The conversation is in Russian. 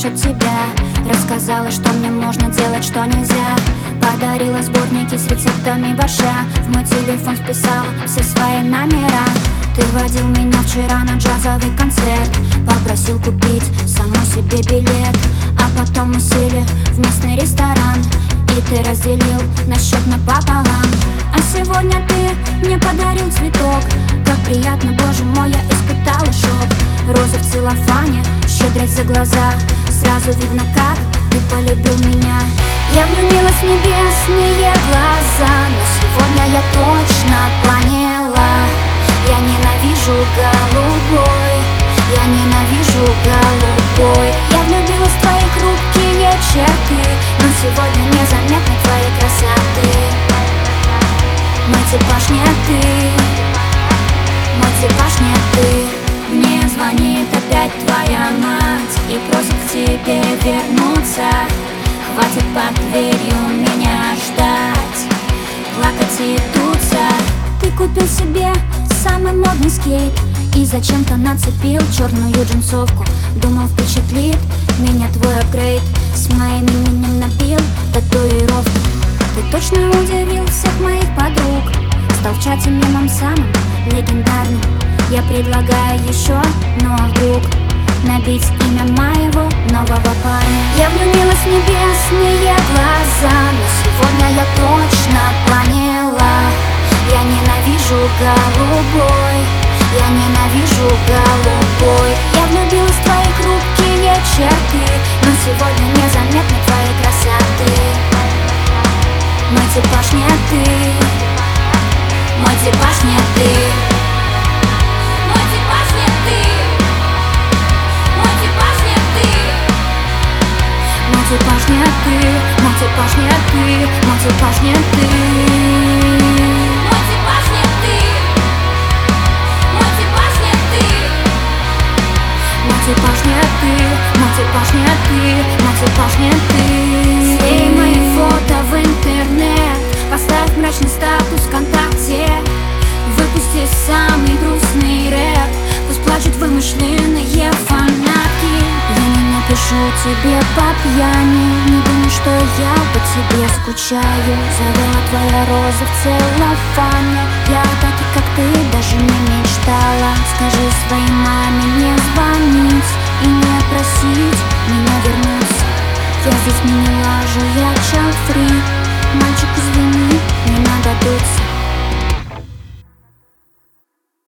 насчет тебя. Рассказала, что мне можно делать, что нельзя. Подарила сборники с рецептами борща. В мой телефон вписала все свои номера. Ты водил меня вчера на джазовый концерт. Попросил купить самой себе билет. А потом мы сели в местный ресторан, и ты разделил на счет напополам. А сегодня ты мне подарил цветок. Как приятно, боже мой, я испытала шок. Роза в целлофане, щедрость за глаза. Сразу видно, как ты полюбил меня. Я влюбилась в небесные глаза, но сегодня я точно поняла: я ненавижу голубой, я ненавижу голубой. Я влюбилась в твои хрупкие черты, но сегодня незаметны твоей красоты. Мой типаж не ты, мой типаж не ты. Мне звонит опять твоя мать и просит к тебе вернуться. Хватит под дверью меня ждать, плакать и дуться. Ты купил себе самый модный скейт и зачем-то нацепил черную джинсовку. Думал, впечатлит меня твой апгрейд. С моим именем набил татуировку. Ты точно удивил всех моих подруг. Стал в чате мемом самым легендарным. Я предлагаю еще, ну а вдруг набить имя моего нового парня. Я влюбилась в небесные глаза, но сегодня я точно поняла: я ненавижу голубой, я ненавижу голубой. Я влюбилась в твои хрупкие черты, но сегодня незаметны твоей красоты. Мой типаж не ты, мой типаж не ты. Мой типаж не ты, мой типаж не ты. Мой типаж не ты, мой типаж не ты, мой типаж не ты. Мой типаж не ты, мой типаж не ты. Мой типаж не ты, мой типаж не ты, мой типаж не ты. Слей мои фото в интернет, поставь мрачный статус ВКонтакте. Выпусти самый грустный рэп, пусть плачут вымышленные фанатки. Я не напишу тебе по пьяни, не думай, что я по тебе скучаю. Завела твоя роза в целлофане. Я так и как ты даже не мечтала. Скажи своей маме не звонить и не просить меня вернуться. Я здесь не лажу, я child free, мальчик